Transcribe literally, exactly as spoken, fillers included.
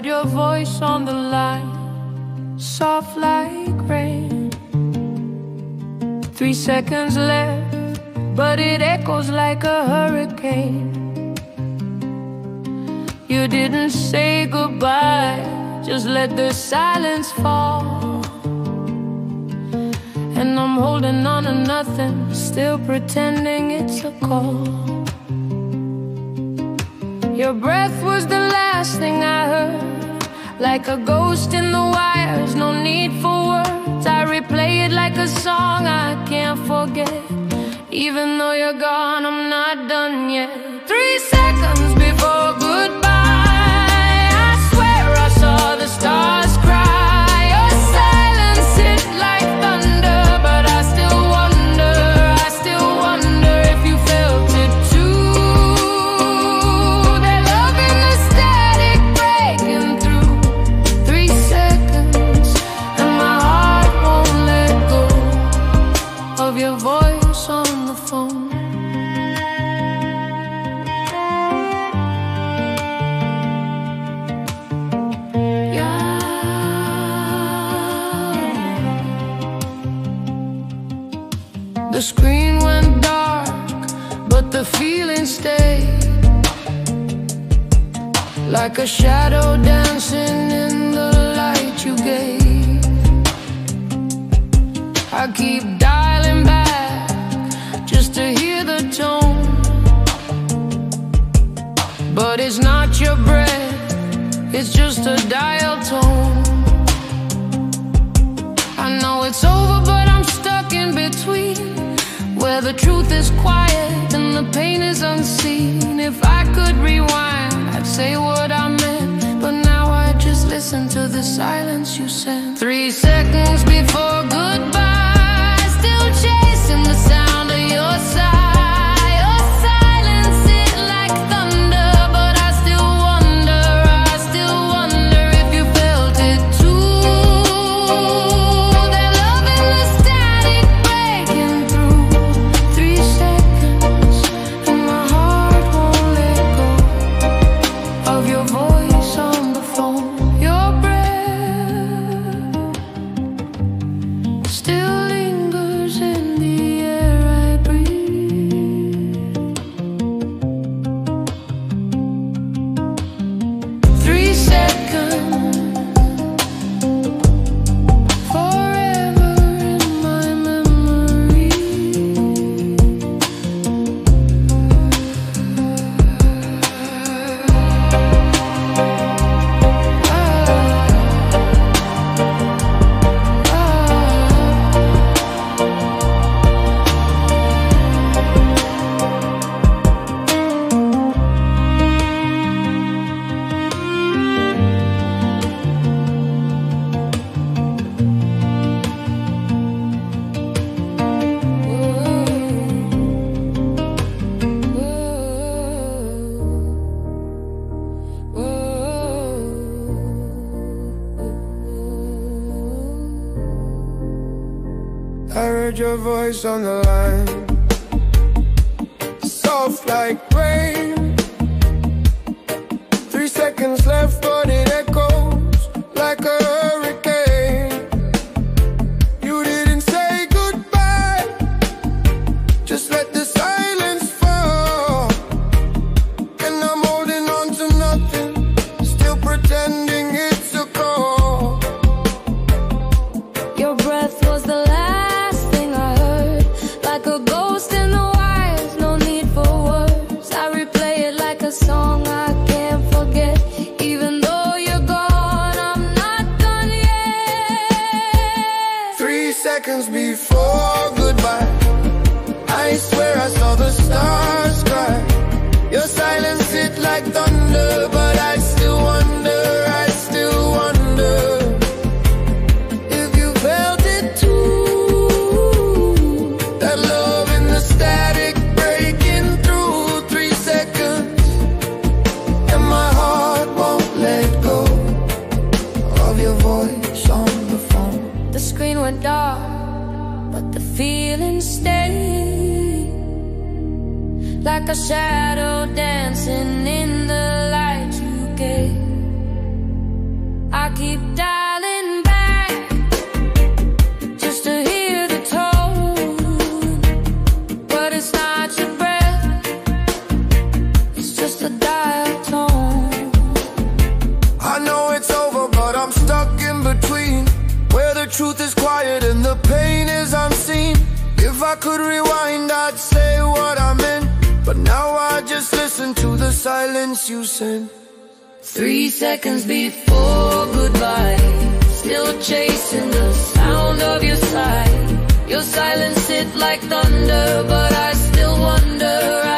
your voice on the line, soft like rain. Three seconds left, but it echoes like a hurricane. You didn't say goodbye, just let the silence fall. And I'm holding on to nothing, still pretending it's a call. Your breath was the last thing I heard, like a ghost in the wires, no need for words. I replay it like a song I can't forget. Even though you're gone, I'm not done yet. Three seconds before goodbye, I swear I saw the stars cry. Your silence hit like thunder, but I still wonder, I still wonder if you felt it too. That love in the static breaking through. Three seconds, and my heart won't let go of your voice on the phone. The screen went dark, but the feeling stayed, like a shadow dancing in the light you gave. I keep dialing back just to hear the tone, but it's not your breath, it's just a dial tone. I know it's over, but I'm stuck in between, where the truth is quiet and the pain is unseen. If I could rewind, I'd say what I meant, but now I just listen to the silence you sent. Three seconds before goodbye, still chasing the sound of your sigh. Your silence hit like thunder, but I still wonder, I still wonder if you felt it too. That love in the static breaking through. Three seconds, and my heart won't let go of your voice on the phone. Your breath still lingers in the air I breathe. Three seconds, forever in my memory. I heard your voice on the line, soft like rain. Three seconds left, but it echoes like a hurricane. You didn't say goodbye, just let the silence fall. And I'm holding on to nothing, still pretending it's a call. Your breath was the last thing I heard, like a ghost in the wires, no need for words. I replay it like a song I can't forget. Even though you're gone, I'm not done yet. Three seconds before goodbye, I swear I saw the stars cry. Your silence hit like thunder, but I still wonder, I still wonder if you felt it too. That love in the static breaking through. Three seconds, and my heart won't let go of your voice on the phone. The screen went dark, but the feeling stayed, like a shadow. shadow dancing in the light you gave. I keep dialing back just to hear the tone, but it's not your breath, it's just a dial tone. I know it's over, but I'm stuck in between, where the truth is quiet and the pain is unseen. If I could rewind, I'd say what I meant, but now I just listen to the silence you sent. Three seconds, and my heart won't let go of your voice on the phone. Your breath still lingers in the air I breathe. Three seconds, forever in my memory. Still lingers in the air I breathe. keep dialing back just to hear the tone, but it's not your breath, it's just a dial tone. I know it's over, but I'm stuck in between, where the truth is quiet and the pain is unseen. If I could rewind, I'd say what I meant, but now I just listen to the silence you send. Three seconds before goodbye, still chasing the sound of your sigh. Your silence hit like thunder, but I still wonder.